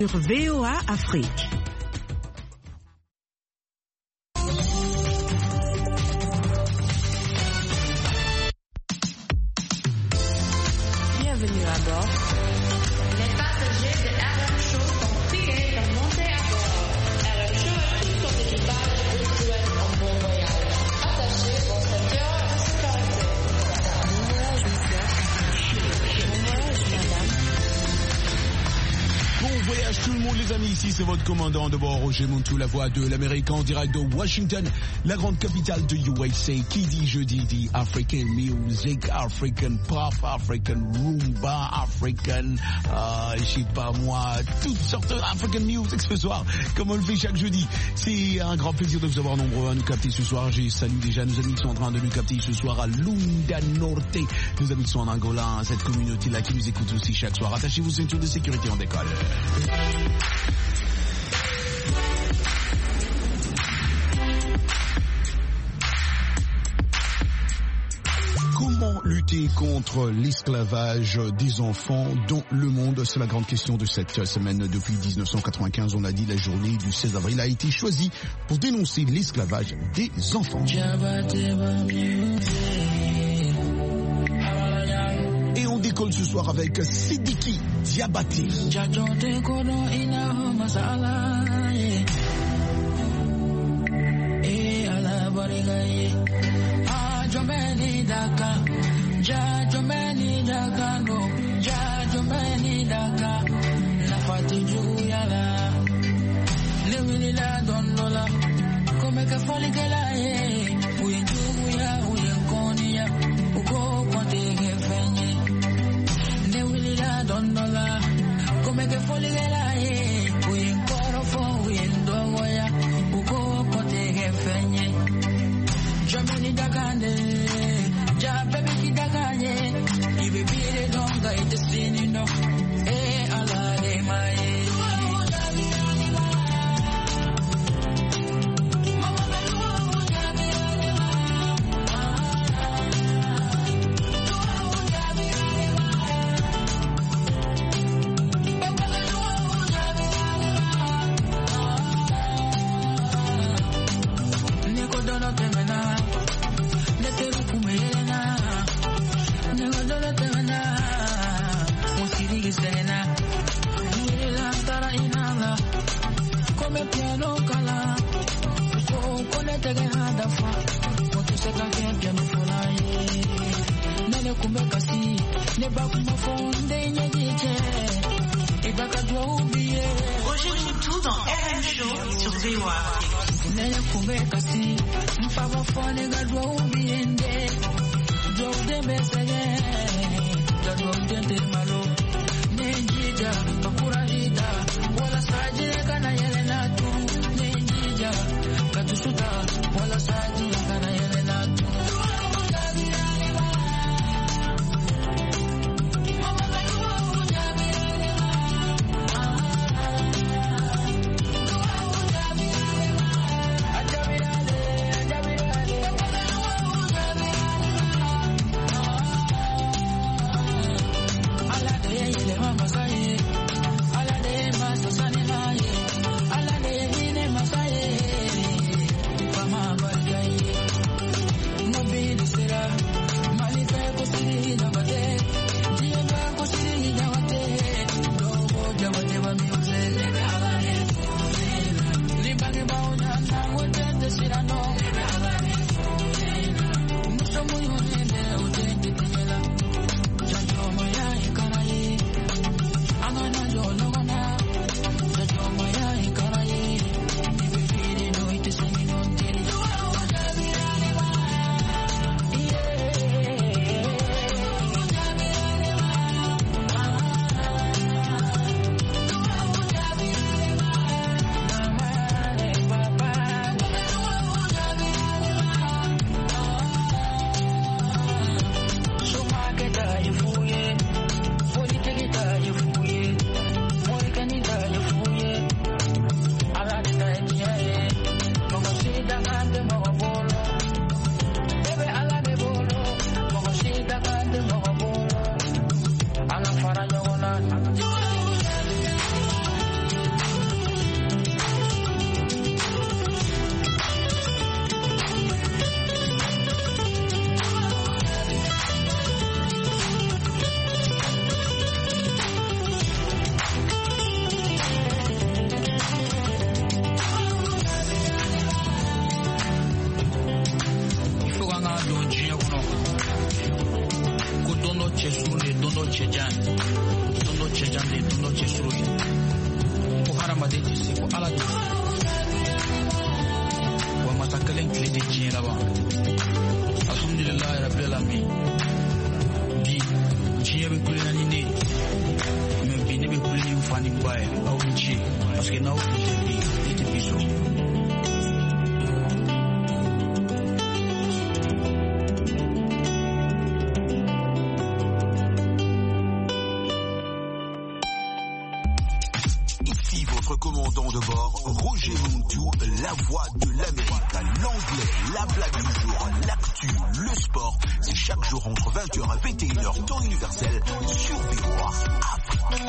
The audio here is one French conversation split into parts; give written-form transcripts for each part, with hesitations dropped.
Sur VOA Afrique. Bienvenue à bord. Les passagers de RM Show sont priés de monter à bord. RM Show et tout son équipage vous souhaitent un bon voyage. Attachez vos ceintures de sécurité. Bon voyage, monsieur. Bon voyage, madame. Bon voyage tout le monde les amis, ici c'est votre commandant de bord Roger Montou, la voix de l'Amérique en direct de Washington, la grande capitale de USA. Qui dit jeudi dit African music, African pop, African rumba, African, je sais pas moi, toutes sortes d'African music ce soir, comme on le fait chaque jeudi. C'est un grand plaisir de vous avoir nombreux à nous capter ce soir. J'ai salué déjà nos amis qui sont en train de nous capter ce soir à Lunda Norte, nos amis qui sont en Angola, cette communauté-là qui nous écoute aussi chaque soir. Attachez vos ceintures de sécurité, on décolle. Comment lutter contre l'esclavage des enfants dans le monde? C'est la grande question de cette semaine. Depuis 1995, on a dit la journée du 16 avril a été choisie pour dénoncer l'esclavage des enfants. Et on décolle ce soir avec Sidiki Diabaté. Roger Montou dans RM Show sur VOA tu sais quoi, à la douce. Ouais, ma takaleng clé de tien là-bas. Alhamdulillah, Rabbil Alamin. Bi, tien be kule na nini. Mais bi ne be kule ni mfani mbaya. Au nchi. Parce que na ukite bi, ite biso. Commandant de bord, Roger Montou, la voix de l'Amérique, l'anglais, la blague du jour, l'actu, le sport, c'est chaque jour entre 20h et 21h, temps universel, sur VOA Afrique.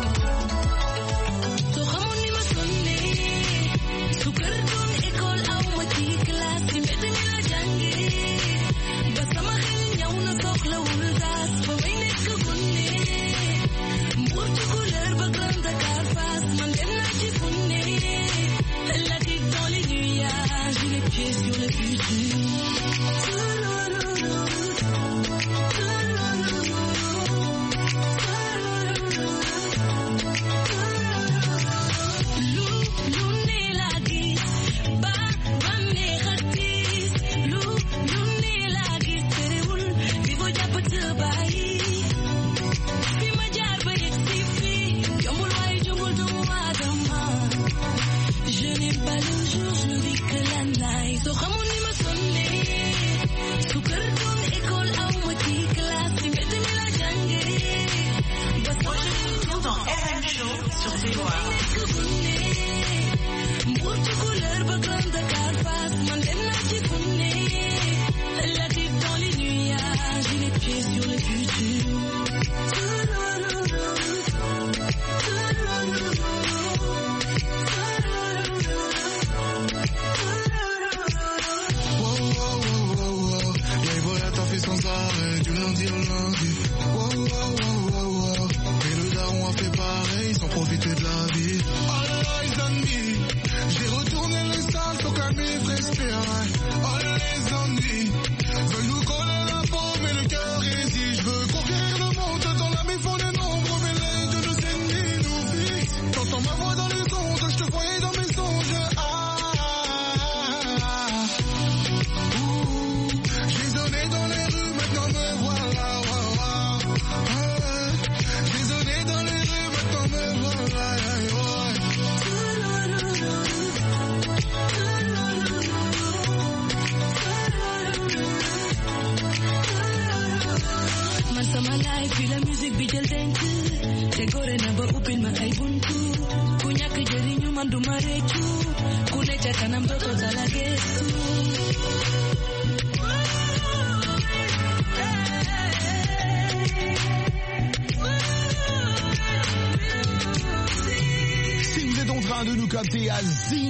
De nous capter à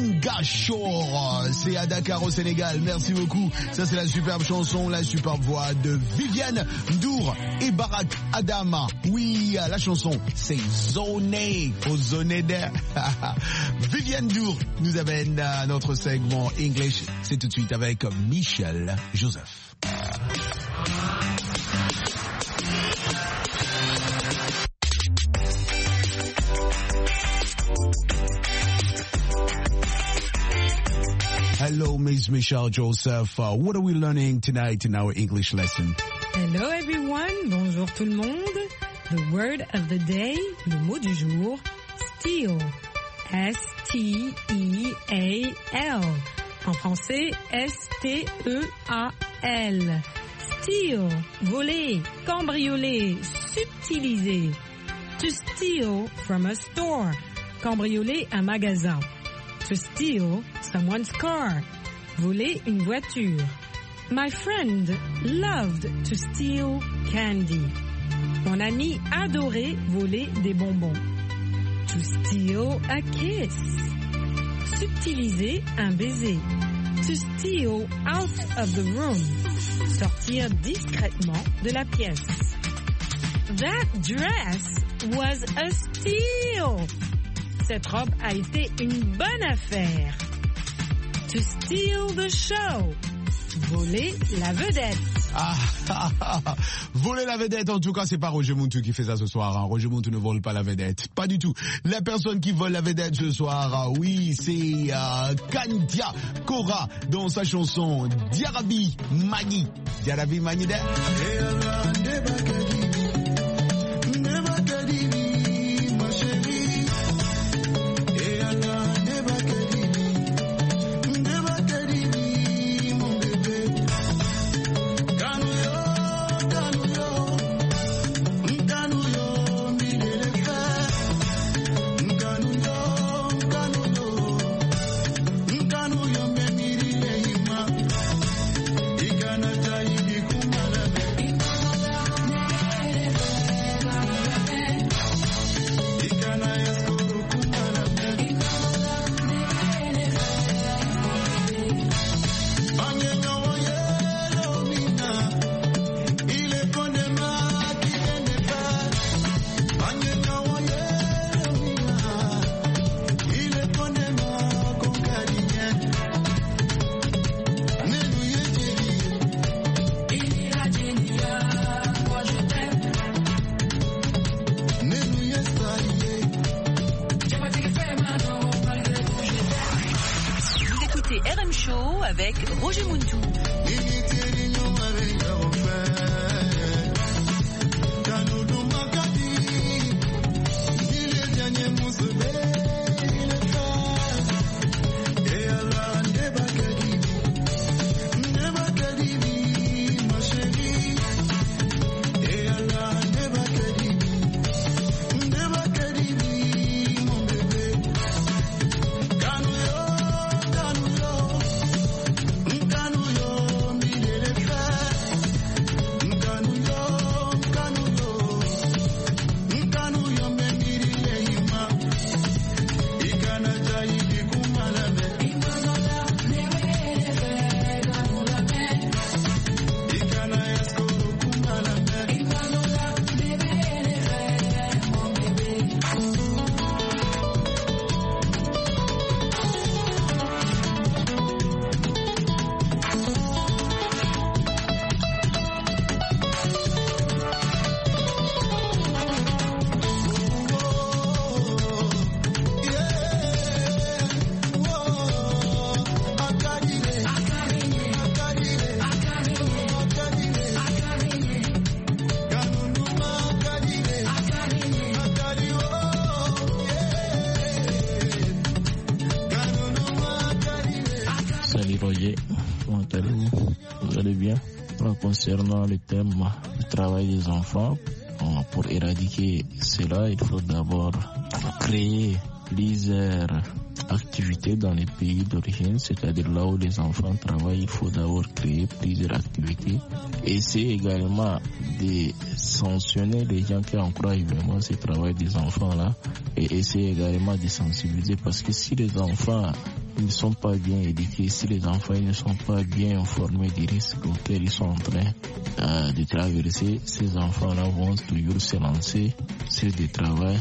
Zingachor, c'est à Dakar au Sénégal. Merci beaucoup. Ça c'est la superbe chanson, la superbe voix de Viviane Ndour et Barack Adama. Oui, la chanson c'est Zoné, faut zoner d'air. Viviane Ndour nous amène à notre segment English. C'est tout de suite avec Michel Joseph. Hello, Ms. Michelle Joseph. What are we learning tonight in our English lesson? Hello, everyone. Bonjour tout le monde. The word of the day, le mot du jour, steal. S-T-E-A-L. En français, S-T-E-A-L. Steal, voler, cambrioler, subtiliser. To steal from a store. Cambrioler un magasin. To steal someone's car. Voler une voiture. My friend loved to steal candy. Mon ami adorait voler des bonbons. To steal a kiss. Subtiliser un baiser. To steal out of the room. Sortir discrètement de la pièce. That dress was a steal. Cette robe a été une bonne affaire. To steal the show. Voler la vedette. Voler la vedette, en tout cas, c'est pas Roger Muntu qui fait ça ce soir. Hein. Roger Muntu ne vole pas la vedette. Pas du tout. La personne qui vole la vedette ce soir, oui, c'est Kandia Kora dans sa chanson Diarabi Mani. Diarabi Mani de. RM Show avec Roger Muntu. Concernant le thème du travail des enfants, pour éradiquer cela, il faut d'abord créer plusieurs activités dans les pays d'origine, c'est-à-dire là où les enfants travaillent, il faut d'abord créer plusieurs activités. Essayer également de sanctionner les gens qui encouragent vraiment ce travail des enfants-là et essayer également de sensibiliser parce que si les enfants ne sont pas bien éduqués, si les enfants ne sont pas bien informés des risques auxquels ils sont en train de traverser, ces enfants-là vont toujours se lancer sur des travaux,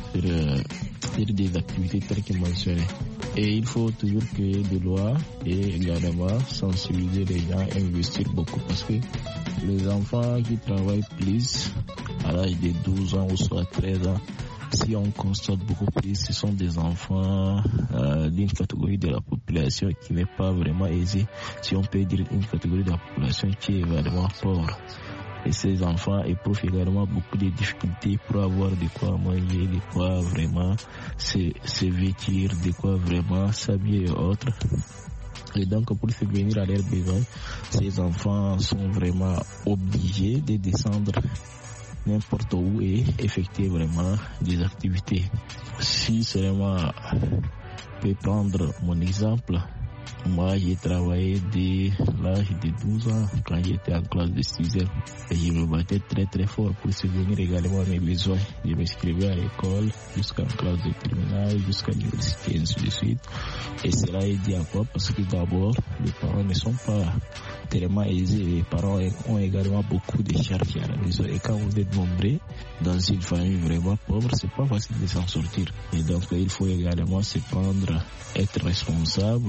sur des activités telles que mentionnées. Et il faut toujours créer des lois et également sensibiliser les gens et investir beaucoup parce que les enfants qui travaillent plus à l'âge de 12 ans ou soit 13 ans, si on constate beaucoup plus, ce sont des enfants d'une catégorie de la population qui n'est pas vraiment aisée, si on peut dire une catégorie de la population qui est vraiment pauvre. Et ces enfants éprouvent également beaucoup de difficultés pour avoir de quoi manger, de quoi vraiment se vêtir, de quoi vraiment s'habiller et autres. Et donc, pour subvenir à leurs besoins, ces enfants sont vraiment obligés de descendre n'importe où et effectuer vraiment des activités. Si seulement je peux prendre mon exemple, moi j'ai travaillé dès l'âge de 12 ans quand j'étais en classe de 6e et je me battais très très fort pour subvenir également à mes besoins. Je m'inscrivais à l'école jusqu'en classe de terminale, jusqu'à l'université et ainsi de suite. Et cela est dit à quoi? Parce que d'abord, les parents ne sont pas tellement aisés. Les parents ont également beaucoup de charges à la maison. Et quand vous êtes nombreux dans une famille vraiment pauvre, c'est pas facile de s'en sortir. Et donc, il faut également se prendre, être responsable et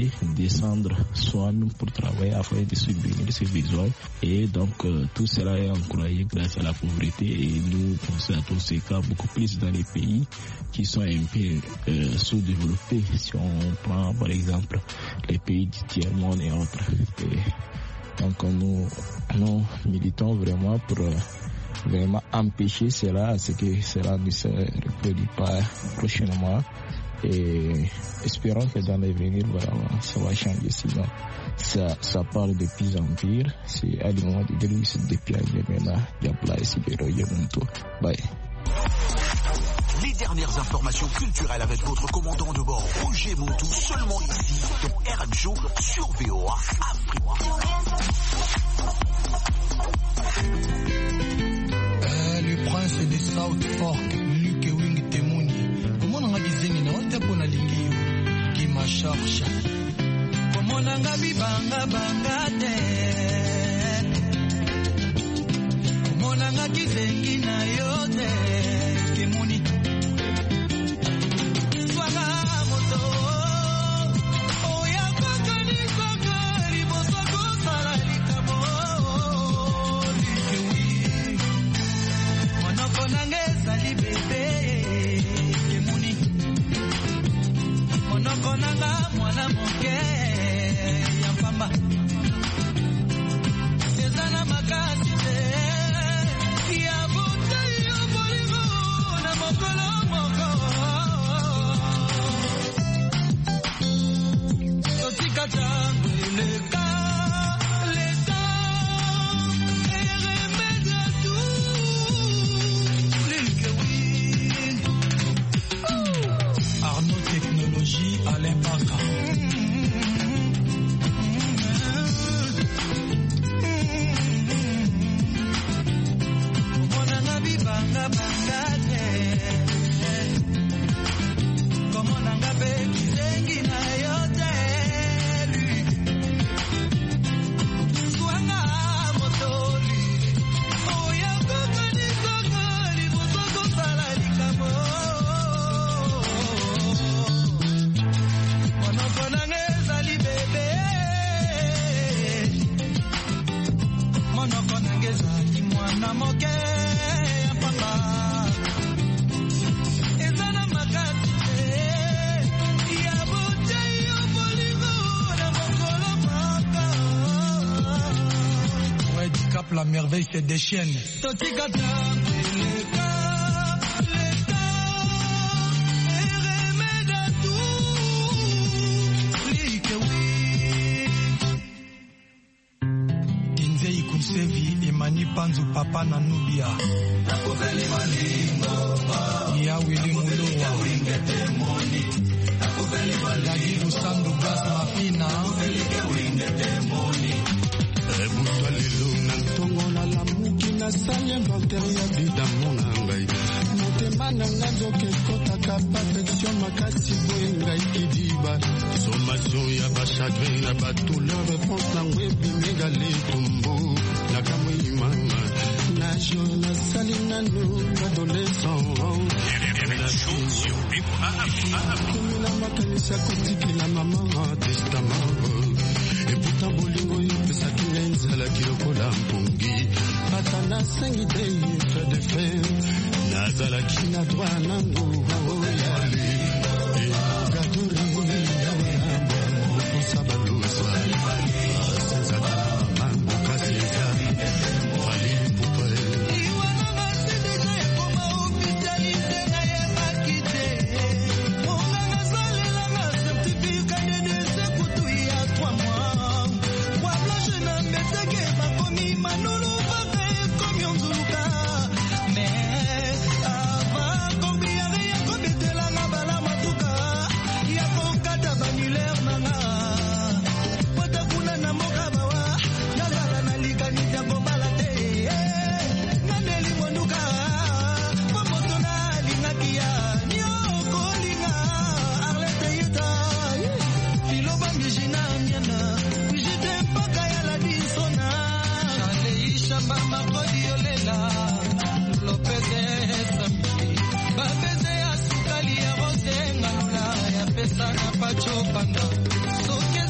aller descendre soi-même pour travailler afin de subvenir ses besoins. Et donc tout cela est encouragé grâce à la pauvreté, et nous constatons ces cas beaucoup plus dans les pays qui sont un peu sous-développés. Si on prend par exemple les pays du tiers-monde et autres. Et donc nous militons vraiment pour vraiment empêcher cela, ce que cela ne se reproduit pas prochainement. Et espérons que dans l'avenir, vraiment, ça va changer. Sinon, ça part de pire en pire. C'est à du moment de dire oui, c'est depuis maintenant. Il y a plein de bye. Les dernières informations culturelles avec votre commandant de bord, Roger Montou, seulement ici, dans RM Show, sur VOA Afrique. Le prince de South Fork, Luke Wing Temuni. Comment on a besoin de notre ponalingi qui m'a cherché? Comment on a bibanga bangate? Comment on a kizengi na yote Temuni? Swanga moto, oya kakani kakari bosako salali kamo. Luke Wing, monoko nangeza libebe. Konanga mwana moke ya pamba ezana makasi te ya buta yo bolingo na mokolo moko totika tango eleka leta eremede tu Luke Wing Arnaud Technologie Alain Baka. La merveille se déchaîne. Inzei Kusevi Emani Panzu Papa Nanubia Ya Willy Muluwa Lagiru Sandu Gas Mafina Ebutwa lelo na ntongo na lamuki na sali inventaire ya vida mona ngai motema na nga nzoka ekotaka perfection makasi boye ngai kidiba sommation ya bachagrin na batouleur réponse nango ebimega letumbu nakamoyimanga najo nasali nanu adolescent komina makanisa kotikela mama testament et pourtant bolingo yopesaki ngai nzalaki lokola mpongi ata nasengi te fe de fer nazalaki na droit nango oyale gadori yaweamba mokosa balosa sezaka mamboka seza fali pupa Pesa na pacho panda, so que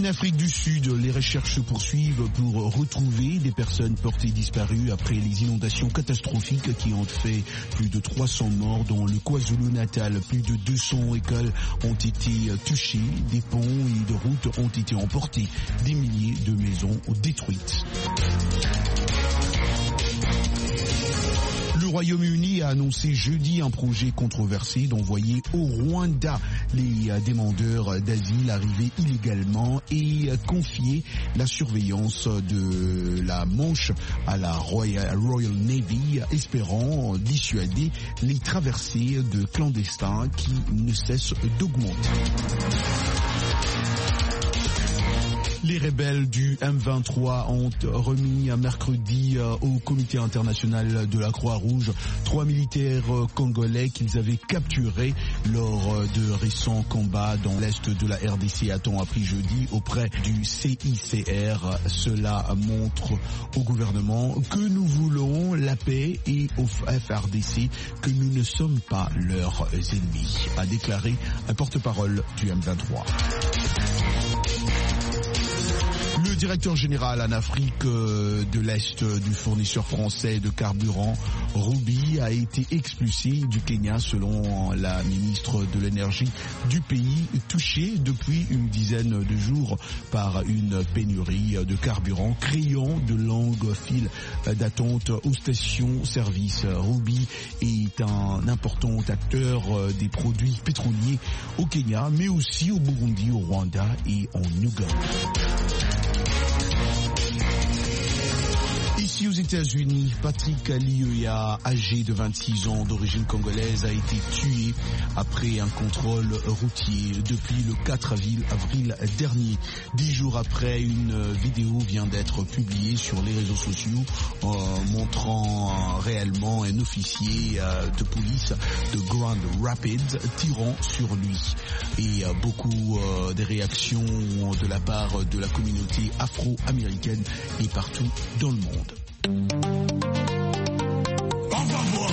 Afrique du Sud, les recherches se poursuivent pour retrouver des personnes portées disparues après les inondations catastrophiques qui ont fait plus de 300 morts dans le KwaZulu-Natal. Plus de 200 écoles ont été touchées, des ponts et de routes ont été emportés, des milliers de maisons détruites. Le Royaume-Uni a annoncé jeudi un projet controversé d'envoyer au Rwanda les demandeurs d'asile arrivés illégalement et confier la surveillance de la Manche à la Royal Navy, espérant dissuader les traversées de clandestins qui ne cessent d'augmenter. Les rebelles du M23 ont remis mercredi au Comité international de la Croix-Rouge 3 militaires congolais qu'ils avaient capturés lors de récents combats dans l'est de la RDC, a-t-on appris jeudi auprès du CICR. Cela montre au gouvernement que nous voulons la paix et au FRDC que nous ne sommes pas leurs ennemis, a déclaré un porte-parole du M23. Le directeur général en Afrique de l'Est du fournisseur français de carburant, Ruby, a été expulsé du Kenya selon la ministre de l'énergie du pays, touché depuis une dizaine de jours par une pénurie de carburant, créant de longues files d'attente aux stations-service. Ruby est un important acteur des produits pétroliers au Kenya, mais aussi au Burundi, au Rwanda et en Ouganda. Ici aux États-Unis, Patrick Lioya, âgé de 26 ans, d'origine congolaise, a été tué après un contrôle routier depuis le 4 avril dernier. 10 jours après, une vidéo vient d'être publiée sur les réseaux sociaux montrant réellement un officier de police de Grand Rapids tirant sur lui. Et beaucoup de réactions de la part de la communauté afro-américaine et partout dans le monde. On va voir.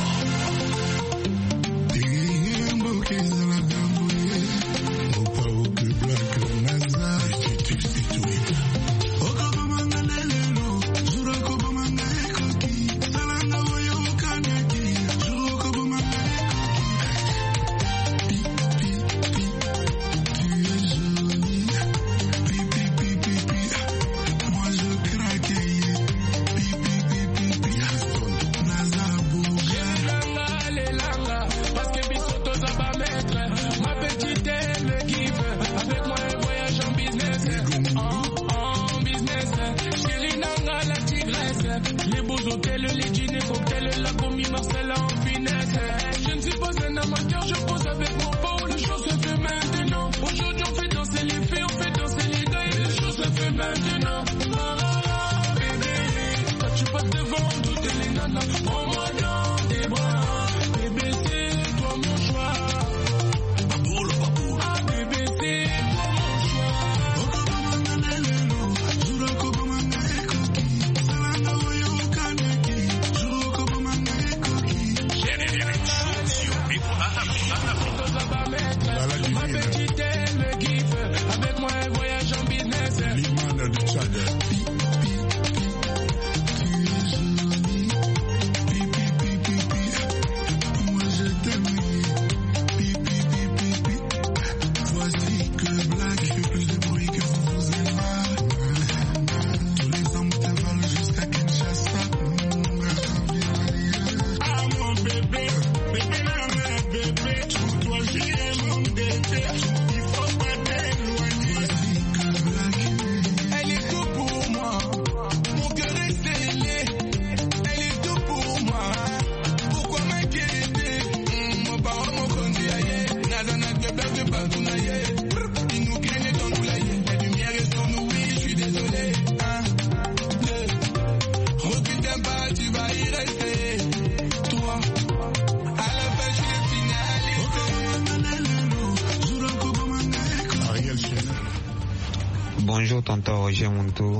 Bonjour tonton Roger Montou.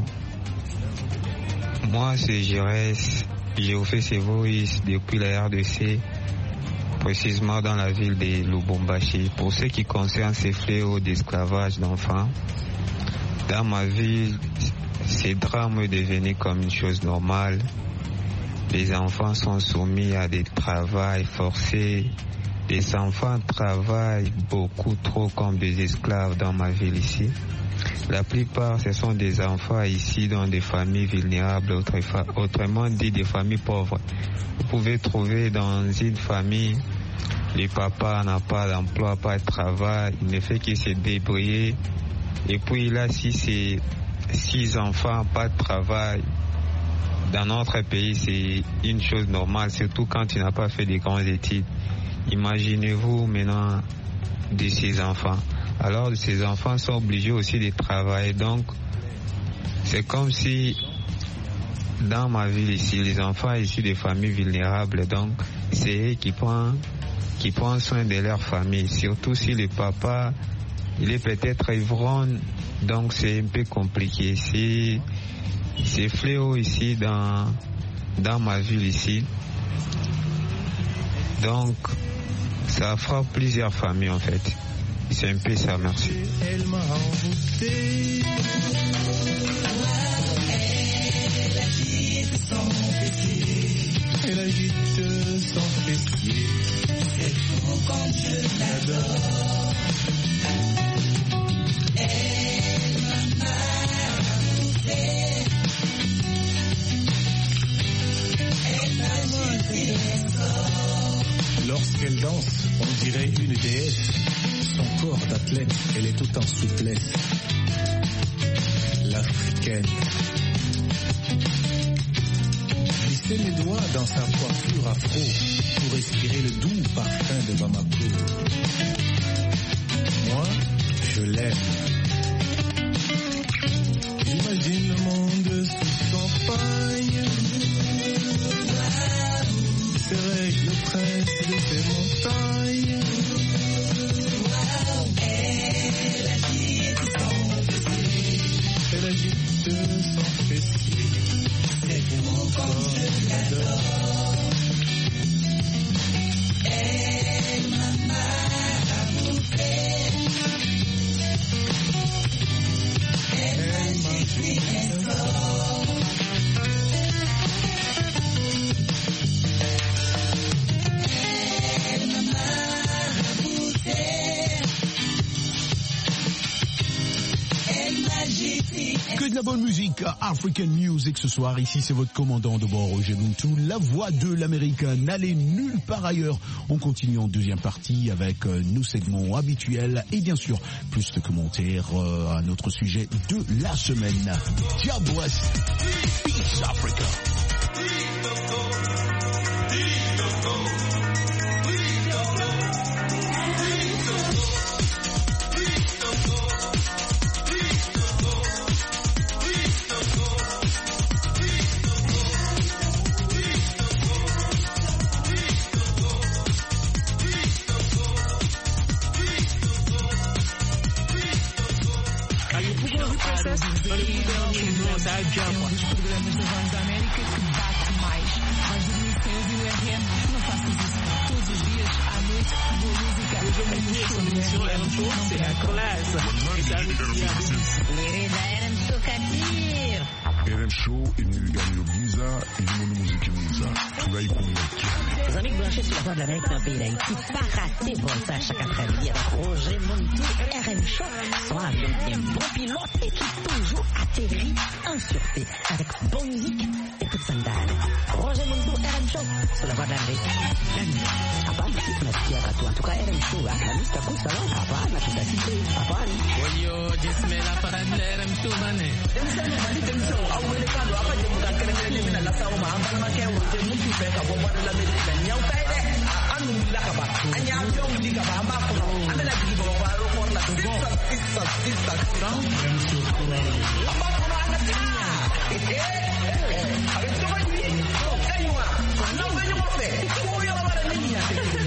Moi c'est Girès, j'ai fait ces voices depuis la RDC, précisément dans la ville de Lubumbashi. Pour ce qui concerne ces fléaux d'esclavage d'enfants, Dans ma vie, ces drames devenaient comme une chose normale. Les enfants sont soumis à des travails forcés. Les enfants travaillent beaucoup trop comme des esclaves dans ma ville ici. La plupart, ce sont des enfants ici dans des familles vulnérables, autrement dit des familles pauvres. Vous pouvez trouver dans une famille, le papa n'a pas d'emploi, pas de travail, il ne fait que se débrouiller. Et puis là, si c'est 6 enfants, pas de travail, dans notre pays, c'est une chose normale, surtout quand tu n'as pas fait de grandes études. Imaginez-vous maintenant de ces enfants. Alors, ces enfants sont obligés aussi de travailler. Donc, c'est comme si, dans ma ville ici, les enfants ici des familles vulnérables, donc, c'est eux qui prennent soin de leur famille. Surtout si le papa, il est peut-être ivrogne, donc c'est un peu compliqué. C'est fléau ici dans ma ville ici. Donc, ça frappe plusieurs familles en fait. C'est un peu ça, merci. Elle m'a envoûté. Elle agite son fessier. C'est fou quand je l'adore. Elle m'a envoûté. Elle agite son corps. Lorsqu'elle danse, on dirait une déesse. Son corps d'athlète, elle est tout en souplesse. L'africaine. Glisser mes doigts dans sa coiffure afro pour respirer le doux parfum de Bamako. Moi, je l'aime. J'imagine le monde sous son paille. Serais le prince de ces montagnes. Elle agite son fessier. C'est mon corps, je l'adore. Elle m'a marabouté. Elle magifie mes sorts. Elle m'a marabouté. Que de la bonne musique, African Music ce soir. Ici, c'est votre commandant de bord, Roger Muntu, la voix de l'américain. N'allez nulle part ailleurs. On continue en deuxième partie avec nos segments habituels et bien sûr, plus de commentaires à notre sujet de la semaine. God bless. Peace Africa. Dos programas da Voz da América que bate mais. Vais dormir sem ouvir o RM? Não faças isso. Todos os dias, à noite, boa música. RM Show imilingani visa ilimoni muziki mwiza tunaikumbakia. Les amis branchés sur la Voix de l'Amérique dans le pays d'Haïti, pas rater bon ça chaque après-midi avec Roger Muntu, RM Show, son avion bien bon pilote et qui toujours atterrit en sûreté avec bonne musique et coup de sandales. Roger Muntu, RM Show, sur la Voix de l'Amérique. La nuit, hapana si tunasikia watu, en tout cas RM Show, la nuit tutakusa wao, hapana tutasiki, hapana. Oyo, jismela para RM Show bane. Awelekano apa jemu kakere mina la sawo ma amba ma kewo je mutu be ka bomba de la medika nyau tai de anu la ka ba anya yo ndi ka ba ma ko amela di bo ba ro ko la sisa amba ko ana tinya avec toi lui aywa non venyo mo fe ko yo ba la niña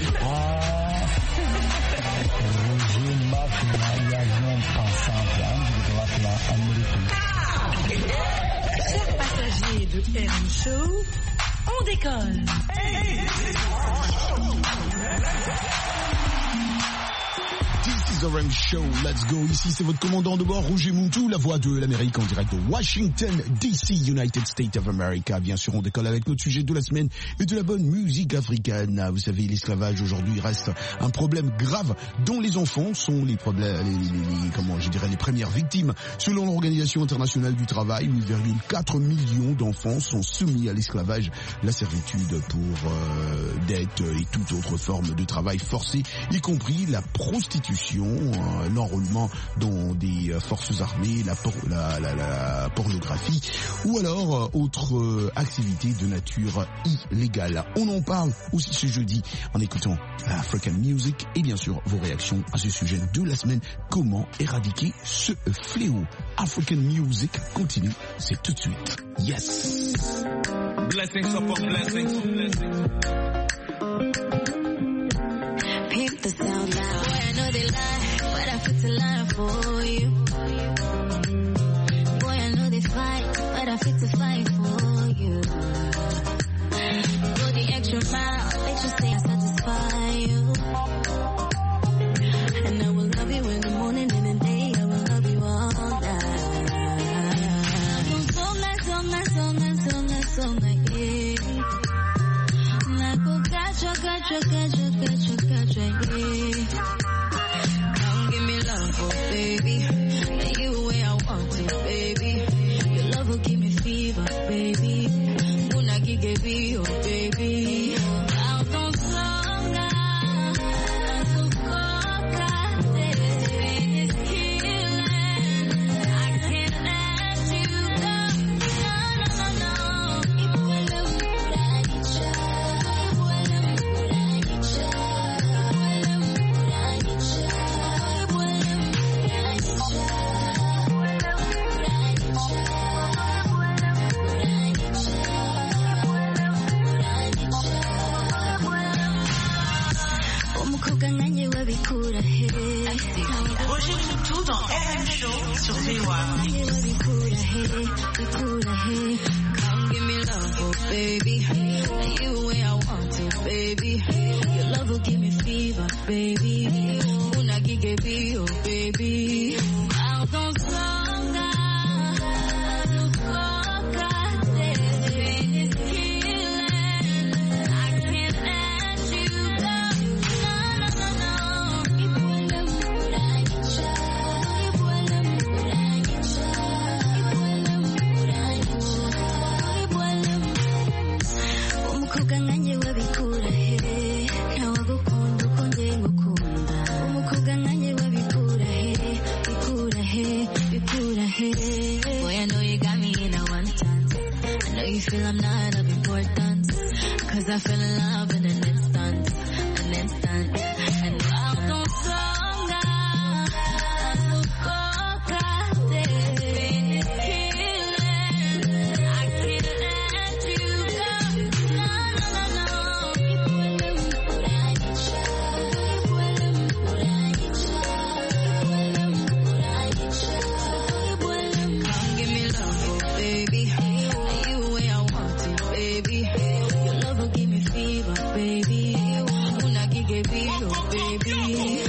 Roger Mafia, l'avion passant de droite américaine. Chers passagers de RM Show, on décolle. This is the RM Show. Let's go. Ici, c'est votre commandant de bord, Roger Muntu, la voix de l'Amérique en direct de Washington, D.C., United States of America. Bien sûr, on décolle avec notre sujet de la semaine et de la bonne musique africaine. Vous savez, l'esclavage aujourd'hui reste un problème grave dont les enfants sont les problèmes, les premières victimes. Selon l'Organisation internationale du travail, 8,4 millions d'enfants sont soumis à l'esclavage, la servitude pour dette et toute autre forme de travail forcé, y compris la prostitution, l'enrôlement dans des forces armées, la pornographie ou alors autre activité de nature illégale. On en parle aussi ce jeudi en écoutant African Music et bien sûr vos réactions à ce sujet de la semaine. Comment éradiquer ce fléau? African Music continue, c'est tout de suite. Yes! Blessings upon blessings. Peep the sound loud. Boy, I know they lie, but I fit to lie for you. Boy, I know they fight, but I fit to fight for you. Go the extra mile, make sure say I satisfy you. And I will love you in the morning and in the day, I will love you all night. So nice, yeah. Like oh, gotcha, yeah. Come give me love, oh baby. Make you the way I want to, baby. Your love will give me fever, baby. Munagi give me, oh baby. Out on songa, so coca, this pain is killing. I can't let you go. No. Roger Muntu dans RM Show sur VOA. Come give me love, oh baby. Make you the way I want to, baby. Your love will give me fever, baby. Unagi give me, oh baby. Out on songa, coca, this pain is killing. I can't let you go. Boy, I know you got me in a one chance. I know you feel I'm not of importance, cause I fell in love in an instant. And I don't songa, coca, this pain is killing. I can't let you go. Come give me love, oh baby. Make you the way I want to, baby. Your love will give me fever, baby. Unagi give me, oh baby.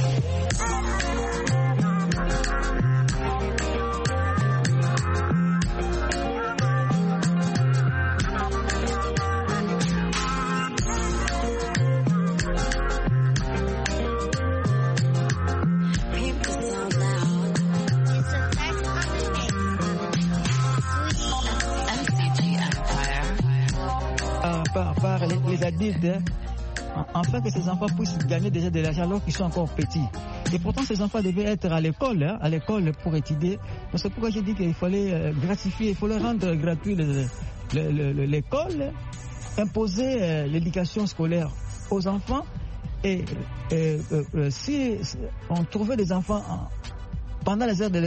Par les adultes, afin que ces enfants puissent gagner déjà de l'argent alors qu'ils sont encore petits. Et pourtant, ces enfants devaient être à l'école pour étudier. Donc, c'est pourquoi j'ai dit qu'il fallait gratifier, il fallait rendre gratuit l'école, imposer l'éducation scolaire aux enfants. Et si on trouvait des enfants pendant les heures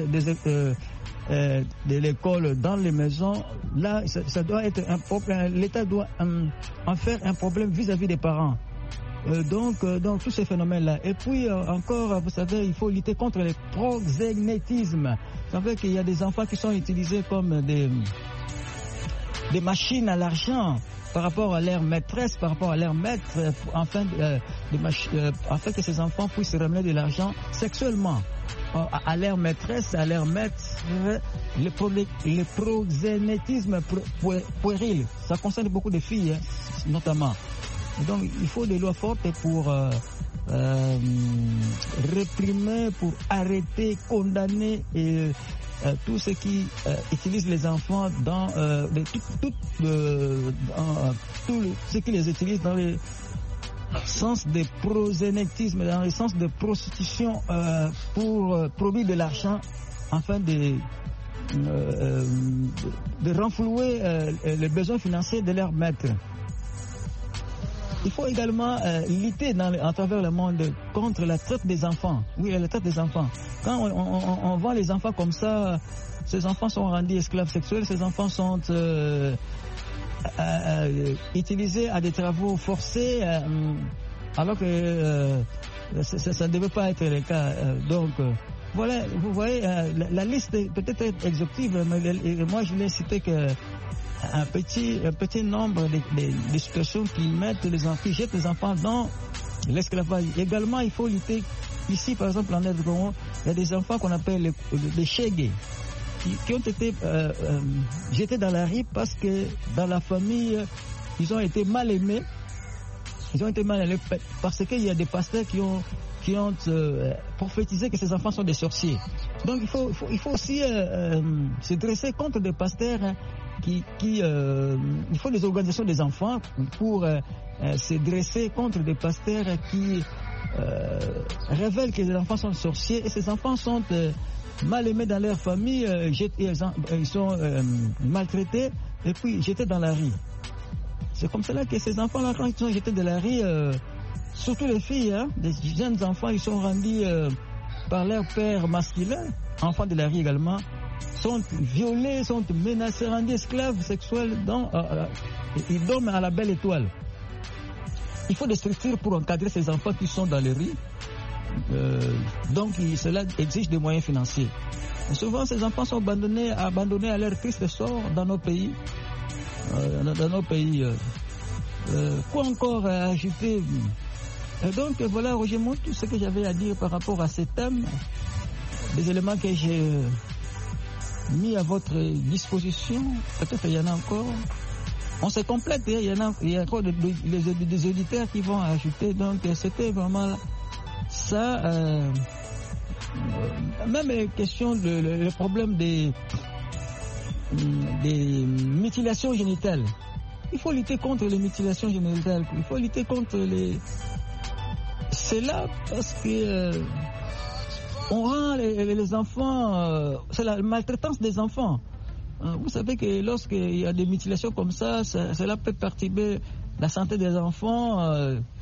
de l'école dans les maisons, là ça doit être un problème. L'État doit en faire un problème vis-à-vis des parents. Donc tous ces phénomènes-là. Et puis encore, vous savez, il faut lutter contre le proxénétisme. Vous savez qu'il y a des enfants qui sont utilisés comme des machines à l'argent par rapport à leur maîtresse, par rapport à leur maître, afin que ces enfants puissent ramener de l'argent sexuellement à leur maîtresse, à leur maître. Le proxénétisme puéril, ça concerne beaucoup de filles, notamment. Et donc, il faut des lois fortes pour réprimer, pour arrêter, condamner tout ce qui utilise les enfants dans tout ce qui les utilise dans le sens de proxénétisme, dans le sens de prostitution pour produire de l'argent afin de renflouer les besoins financiers de leur maître. Il faut également lutter à travers le monde contre la traite des enfants. Oui, la traite des enfants. Quand on vend les enfants comme ça, ces enfants sont rendus esclaves sexuels, ces enfants sont utilisés à des travaux forcés, alors que ça ne devait pas être le cas. Donc, voilà, vous voyez, la liste peut-être est exhaustive, mais moi je l'ai cité que un petit nombre de situations qui jettent les enfants dans l'esclavage. Également, il faut lutter. Ici, par exemple, en Congo, il y a des enfants qu'on appelle les Chégués qui ont été jetés dans la rue parce que dans la famille, ils ont été mal aimés. Ils ont été mal aimés parce qu'il y a des pasteurs qui ont prophétisé que ces enfants sont des sorciers. Donc, il faut aussi se dresser contre des pasteurs il faut des organisations des enfants pour se dresser contre des pasteurs qui révèlent que les enfants sont sorciers et ces enfants sont mal aimés dans leur famille, ils sont maltraités et puis jetés dans la rue. C'est comme cela que ces enfants-là, quand ils sont jetés dans la rue, surtout les filles, des jeunes enfants, ils sont rendus par leur père masculin, enfants de la rue également, sont violés, sont menacés, rendus esclaves sexuels, ils dorment à la belle étoile. Il faut des structures pour encadrer ces enfants qui sont dans les rues. Donc cela exige des moyens financiers. Et souvent ces enfants sont abandonnés à leur triste sort dans nos pays. Quoi encore ajouter? Donc voilà, Roger, moi, tout ce que j'avais à dire par rapport à ces thèmes, des éléments que j'ai mis à votre disposition. Peut-être il y en a encore. On se complète, il y a encore des auditeurs qui vont ajouter. Donc c'était vraiment ça. Même question le problème des mutilations génitales. Il faut lutter contre les mutilations génitales. Il faut lutter contre c'est là parce que on rend les enfants, c'est la maltraitance des enfants. Vous savez que lorsqu'il y a des mutilations comme ça, cela peut perturber la santé des enfants,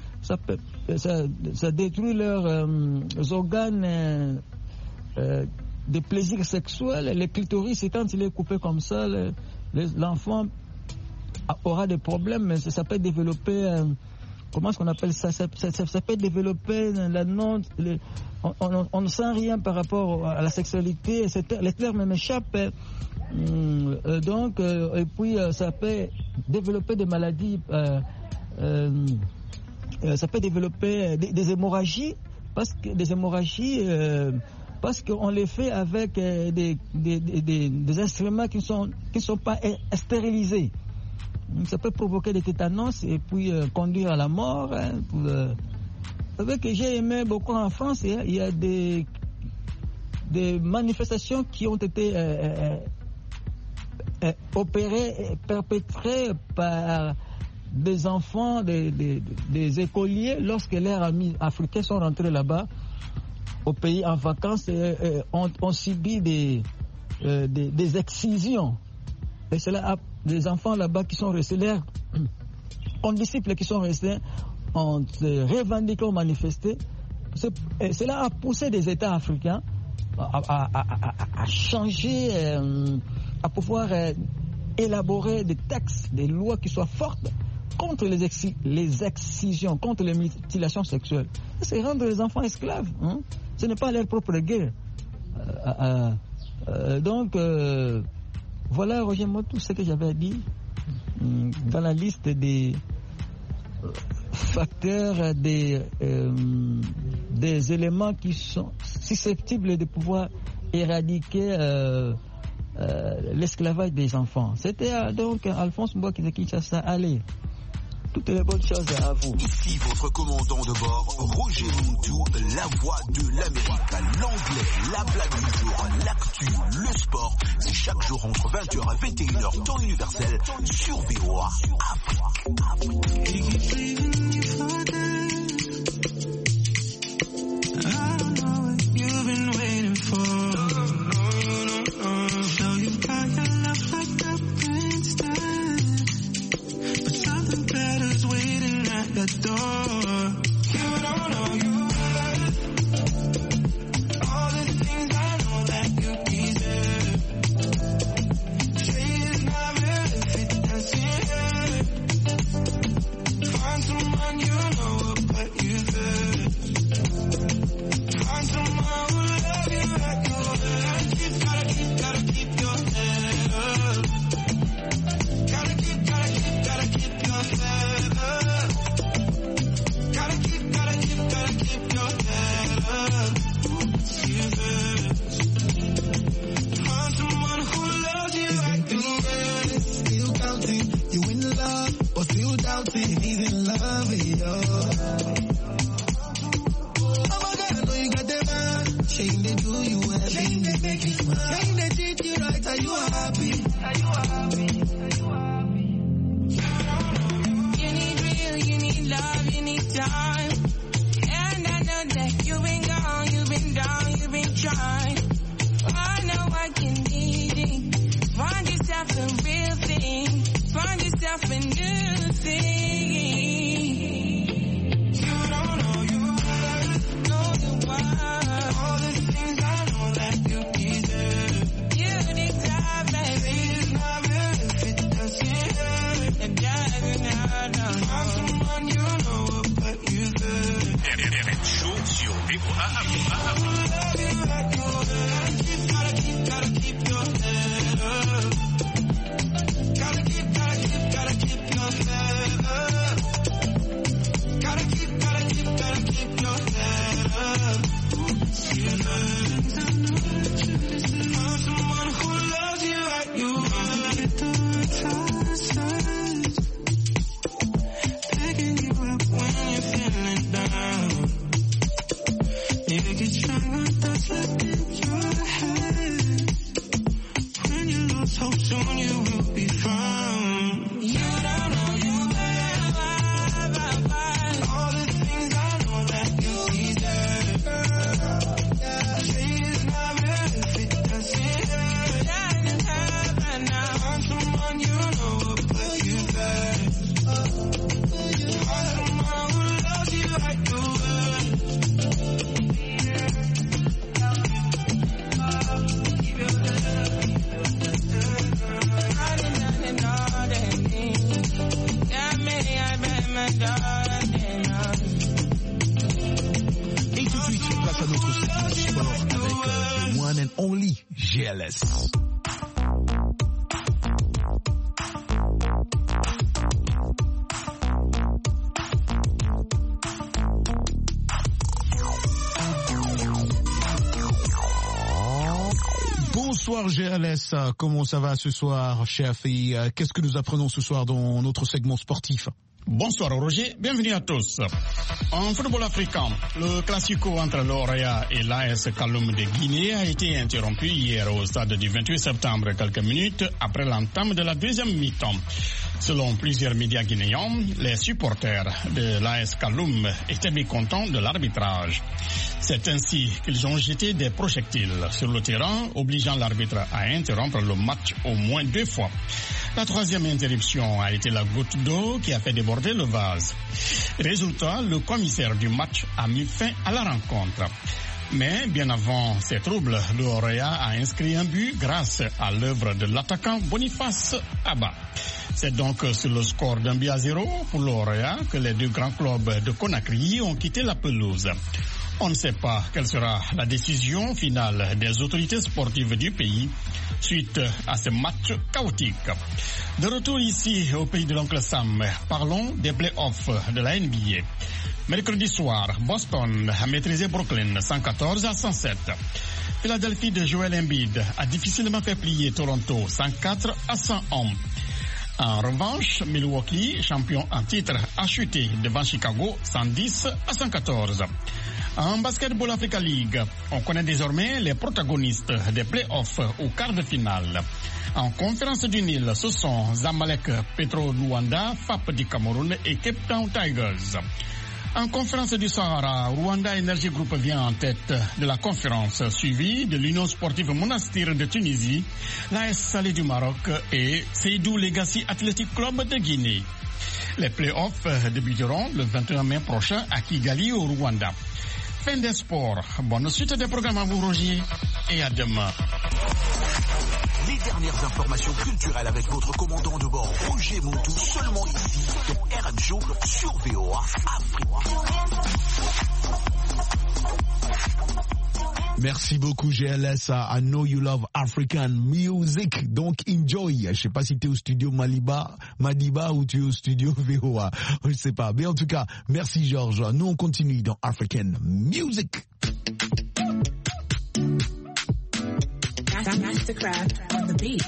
ça détruit leurs organes de plaisir sexuel. Les clitoris, quand il est coupé comme ça, l'enfant aura des problèmes, mais ça peut développer... comment est-ce qu'on appelle ça? Ça peut développer on ne sent rien par rapport à la sexualité. Les termes m'échappent. Donc, et puis ça peut développer des maladies. Ça peut développer des hémorragies parce qu'on les fait avec des instruments qui ne sont pas stérilisés. Ça peut provoquer des tétanos et puis conduire à la mort. Vous savez que j'ai aimé beaucoup en France, il y a des manifestations qui ont été opérées, perpétrées par des enfants, des écoliers, lorsque leurs amis africains sont rentrés là-bas au pays en vacances et ont subi des excisions. Et cela a des enfants là-bas qui sont restés, leurs condisciples qui sont restés, ont revendiqué, ont manifesté. Cela a poussé des États africains à changer, à pouvoir élaborer des textes, des lois qui soient fortes contre les excisions, contre les mutilations sexuelles. C'est rendre les enfants esclaves. Ce n'est pas leur propre guerre. Donc, voilà, Roger, moi, tout ce que j'avais à dire. dans la liste des facteurs, des éléments qui sont susceptibles de pouvoir éradiquer l'esclavage des enfants. C'était donc Alphonse Mboki de Kinshasa. Allez, toutes les bonnes choses à vous. Ici votre commandant de bord, Roger Muntu, la voix de l'Amérique. L'anglais, la blague du jour, l'actu, le sport. C'est chaque jour entre 20h et 21h, temps universel, sur VOA the door. You don't know you worth all the things I know that you deserve. Say it's not real if it doesn't hurt. Find someone you know will put you first. Find someone who love you like you hurt. Gotta keep your head up. Gotta keep your head up. Gotta keep your head up. You first. Find someone who loves you like you first. Still counting, you in love, or still doubting he's in love with you. Oh my God, I know you got that man. Shame they do you well, shame they make you smile. Shame they treat you right, are you happy? Are you happy? You need real, you need love, you need time. And I know that you've been gone, you've been down, you've been trying. I know what you need. Find yourself a real thing. Find yourself a new thing. You don't know you worth. Know you worth. All the things I know that you deserve. You deserve, baby. It's not real if it doesn't hurt. It doesn't hurt, no. Find someone you know will put you first. Show sur VOA. Gotta keep your head up. Gotta keep your head up. Gotta keep your head up. You first. Find someone who loves you like you would. Picking you up when you're feeling down. You get stronger, that's left in your head. When you lose hope, soon you will be found. You don't know you well. All the things I know that you deserve. Say it's not real if it doesn't hurt. Find someone you know will put you first. Find someone who loves you like you would. Et tout de suite, place à notre segment sport avec the one and only GLS. Bonsoir GLS, comment ça va ce soir, chef, et qu'est-ce que nous apprenons ce soir dans notre segment sportif? Bonsoir Roger, bienvenue à tous. En football africain, le classico entre l'Orea et l'AS Kaloum de Guinée a été interrompu hier au stade du 28 septembre, quelques minutes après l'entame de la deuxième mi-temps. Selon plusieurs médias guinéens, les supporters de l'AS Kaloum étaient mécontents de l'arbitrage. C'est ainsi qu'ils ont jeté des projectiles sur le terrain, obligeant l'arbitre à interrompre le match au moins 2 fois. La troisième interruption a été la goutte d'eau qui a fait déborder le vase. Résultat, le commissaire du match a mis fin à la rencontre. Mais bien avant ces troubles, le Orea a inscrit un but grâce à l'œuvre de l'attaquant Boniface Abba. C'est donc sur le score d'1-0 pour l'Orea que les deux grands clubs de Conakry ont quitté la pelouse. On ne sait pas quelle sera la décision finale des autorités sportives du pays suite à ce match chaotique. De retour ici au pays de l'oncle Sam, parlons des playoffs de la NBA. Mercredi soir, Boston a maîtrisé Brooklyn 114-107. Philadelphie de Joel Embiid a difficilement fait plier Toronto 104-101. En revanche, Milwaukee, champion en titre, a chuté devant Chicago 110-114. En Basketball Africa League, on connaît désormais les protagonistes des playoffs au quart de finale. En conférence du Nil, ce sont Zamalek Petro Luanda, FAP du Cameroun et Cape Town Tigers. En conférence du Sahara, Rwanda Energy Group vient en tête de la conférence, suivie de l'Union Sportive Monastir de Tunisie, l'AS Salé du Maroc et Seydou Legacy Athletic Club de Guinée. Les playoffs débuteront le 21 mai prochain à Kigali au Rwanda. Fin des sports. Bonne suite des programmes à vous, Roger, et à demain. Les dernières informations culturelles avec votre commandant de bord, Roger Montou, seulement ici, dans RM Show sur VOA Afrique. Merci beaucoup GLS, I know you love African music, donc enjoy. Je sais pas si tu es au studio Madiba ou tu es au studio VOA, je sais pas. Mais en tout cas, merci Georges. Nous on continue dans African music. Mastercraft on the beat.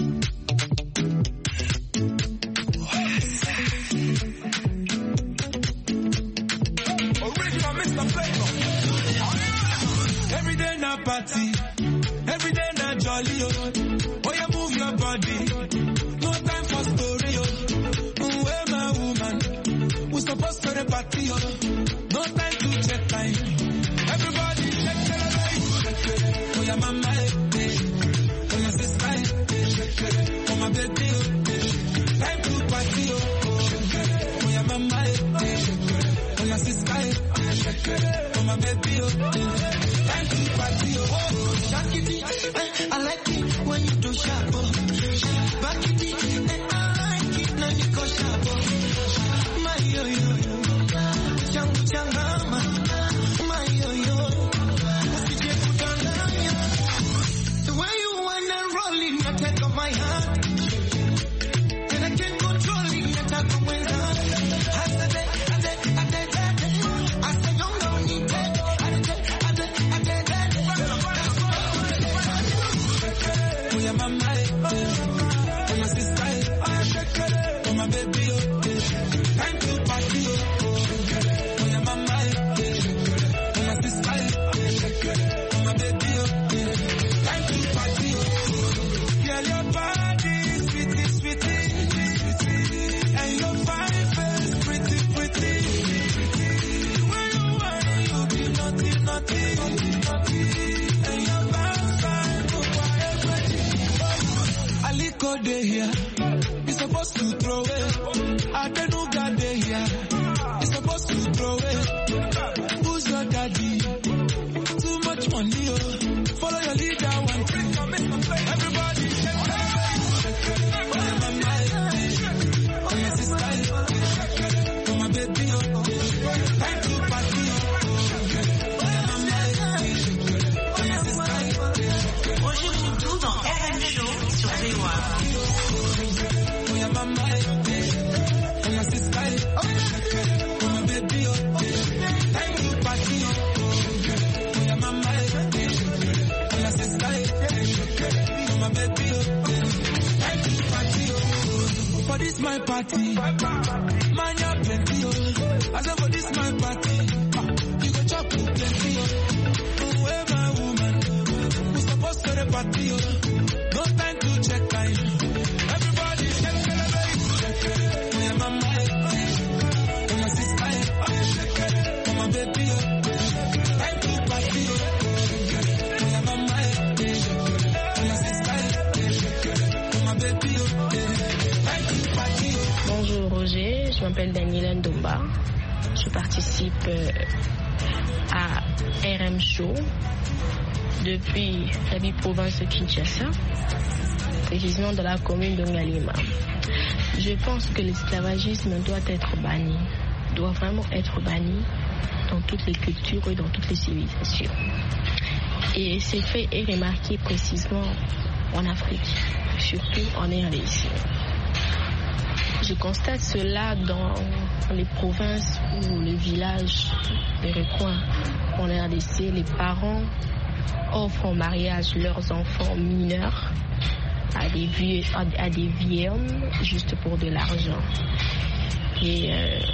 Original Mr. Flavor. Every day na party, every day na jolly, oh. Oh, you move your body, no time for story, oh. Where my woman, we supposed to the party, oh. No time to check time. Everybody shake it, oh, yeah, mama, oh, yeah, sister, oh, my baby, oh. Time to party, oh, yeah, mama, oh, yeah, sister, oh, my baby, oh. I like it when you do sharp. Back it, and I like it when you go sharp. My yo-yo, changu changama. My yo-yo, the way you wanna roll it, I take off my heart. And I can't control it, I take off my heart. I said, I said, young don't need that. Day here, you're supposed to throw it. I don't know God day here, you're supposed to throw it. Who's your daddy? Too much money, oh. Follow your leader, one trick, everybody shake it. Oh, yeah, my mind, oh, yeah, sister, oh, my baby, oh. Time to party, oh, yeah, my mind, oh, yeah, sister. Roger Montou dans RM Show sur VOA. For this my party, man you plenty, oh. I said for this my party, you go chop plenty, oh. Where my woman, we supposed to the party, oh. No time to check time. Everybody shake it, oh yeah, mama, oh my sister, oh my baby, oh. Time to party, oh yeah, mama, oh my sister, oh my baby, oh. Bonjour Roger, je m'appelle Daniela Ndomba. Je participe à RM Show depuis la province de Kinshasa, précisément dans la commune de Ngalima. Je pense que l'esclavagisme doit être banni, doit vraiment être banni, dans toutes les cultures et dans toutes les civilisations. Et ces faits est remarqué précisément en Afrique, surtout en RDC. Je constate cela dans les provinces ou les villages, les recoins en RDC. Les parents offrent en mariage leurs enfants mineurs à des vieux hommes juste pour de l'argent. Et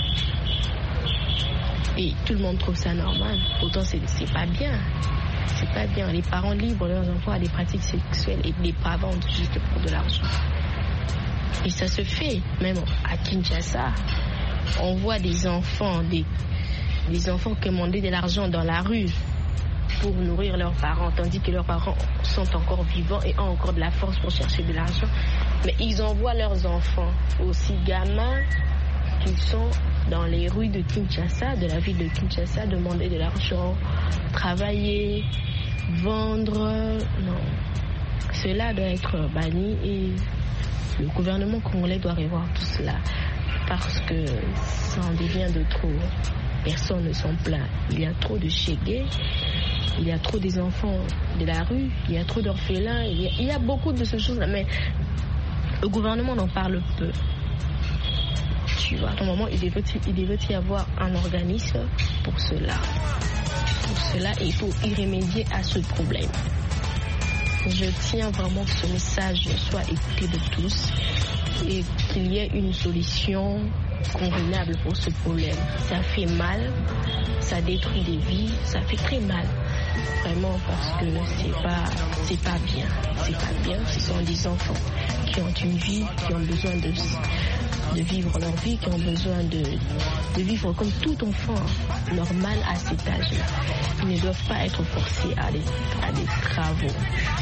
tout le monde trouve ça normal. Pourtant, c'est pas bien. C'est pas bien. Les parents livrent leurs enfants à des pratiques sexuelles et des dépravantes juste pour de l'argent. Et ça se fait, même à Kinshasa. On voit des enfants commander de l'argent dans la rue pour nourrir leurs parents, tandis que leurs parents sont encore vivants et ont encore de la force pour chercher de l'argent. Mais ils envoient leurs enfants, aussi gamins qu'ils sont, dans les rues de Kinshasa, de la ville de Kinshasa, demander de l'argent, travailler, vendre. Non. Cela doit être banni et le gouvernement congolais doit revoir tout cela parce que ça en devient de trop. Personne ne s'en plaint. Il y a trop de chégués, il y a trop des enfants de la rue, il y a trop d'orphelins, il y a beaucoup de ces choses-là, mais le gouvernement en parle peu. Tu vois, à un moment, il devait y avoir un organisme pour cela. Pour cela, il faut y remédier à ce problème. Je tiens vraiment que ce message soit écouté de tous et qu'il y ait une solution convenable pour ce problème. Ça fait mal, ça détruit des vies, ça fait très mal. Vraiment parce que c'est pas bien. C'est pas bien. Ce sont des enfants qui ont une vie, qui ont besoin de vivre leur vie, qui ont besoin de vivre comme tout enfant normal à cet âge-là. Ils ne doivent pas être forcés à des travaux.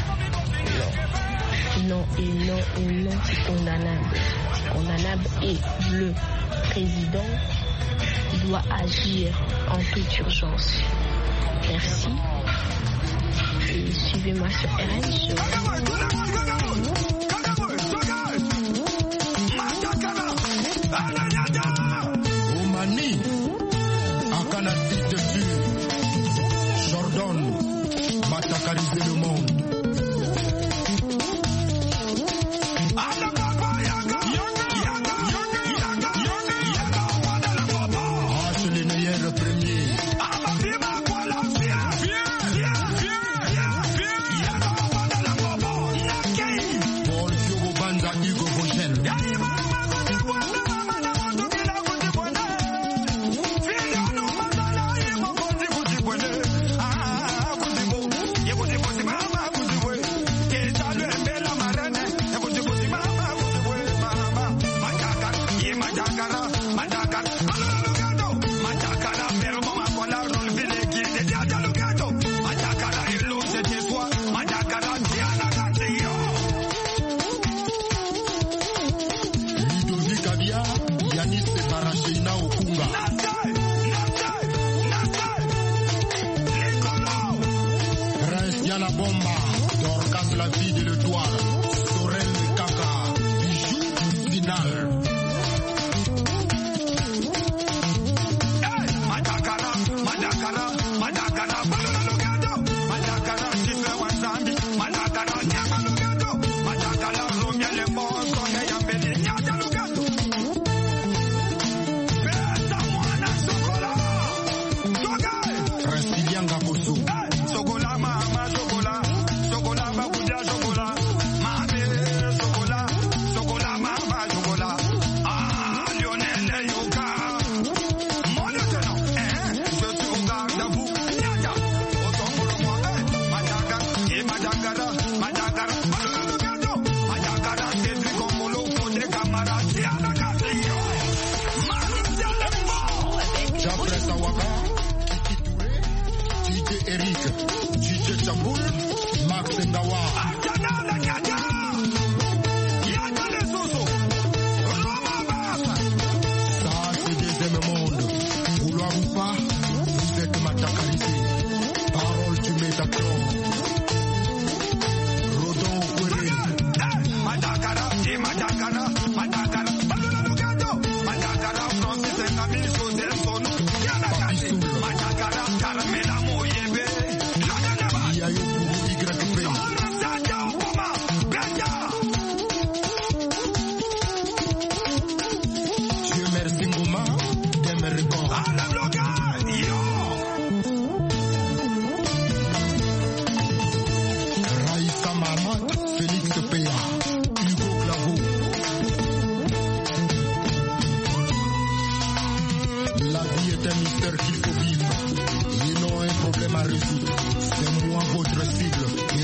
Non, c'est condamnable. C'est condamnable et le président doit agir en toute urgence. Merci. Et suivez-moi sur RN Show. Oumani, Akana Tite Sur, Jordan, Matakariser le monde.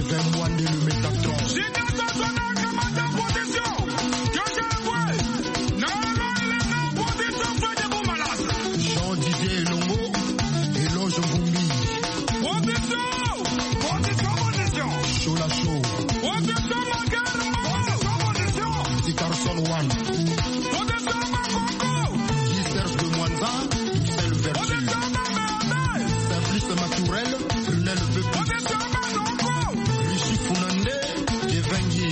Vemwande le Métatron. Jean-Didier Elongo, Eloge Ngumbi. Chola Show. Carson One. Serge de Moinza, Michel Vertu. Simplice Maturel, Brunel Bepou. Richie Funande, Kevengi.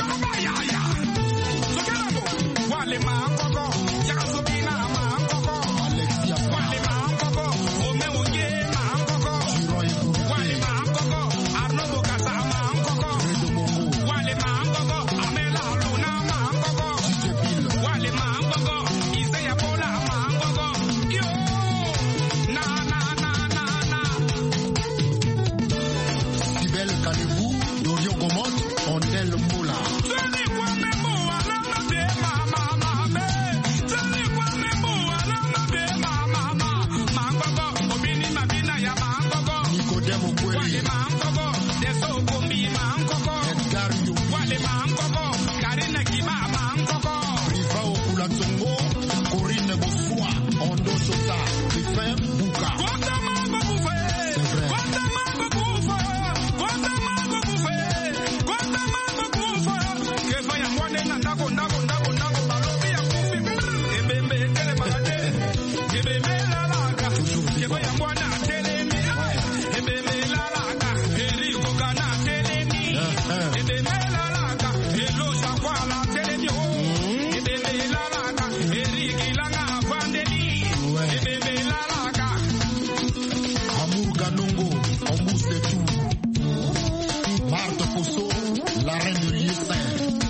Alexia Fa. Giron Ekourité. Redo Mongo. Dorion Gomot, Ondel Moula. Nicodemo Kweli. Edgar Yobi. Riva Okulatongo, Corinne Bossoa, Ondo Chota, Rifin Bouka. C'est vrai. Amour Ganongo, Ombou Setou. Marthe Posso, la reine de l'ISN.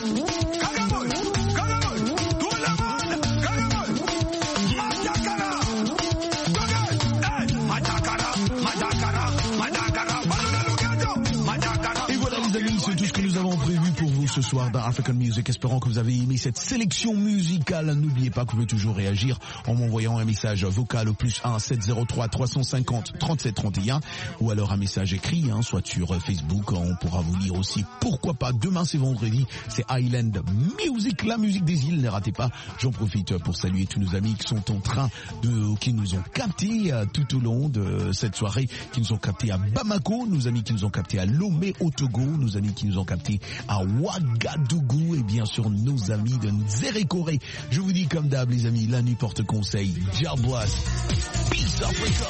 Et voilà les amis, c'est tout ce que nous avons prévu pour vous ce soir dans African Music. Espérons que vous avez aimé cette sélection musicale. N'oubliez pas que vous pouvez toujours réagir en m'envoyant un message vocal au +1 703 350 37 31 ou alors un message écrit, soit sur Facebook. On pourra vous lire aussi. Pourquoi pas, demain c'est vendredi, c'est Island Music, la musique des îles. Ne ratez pas. J'en profite pour saluer tous nos amis qui sont en train qui nous ont captés tout au long de cette soirée, qui nous ont captés à Bamako, nos amis qui nous ont captés à Lomé au Togo, nos amis qui nous ont captés à Ouagadougou et bien sûr nos amis de Nzérékoré. Je vous dis comme d'hab les amis, la nuit porte conseil. God bless. Peace Africa.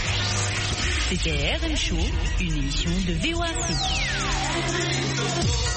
C'était RM Show, une émission de VOA Afrique.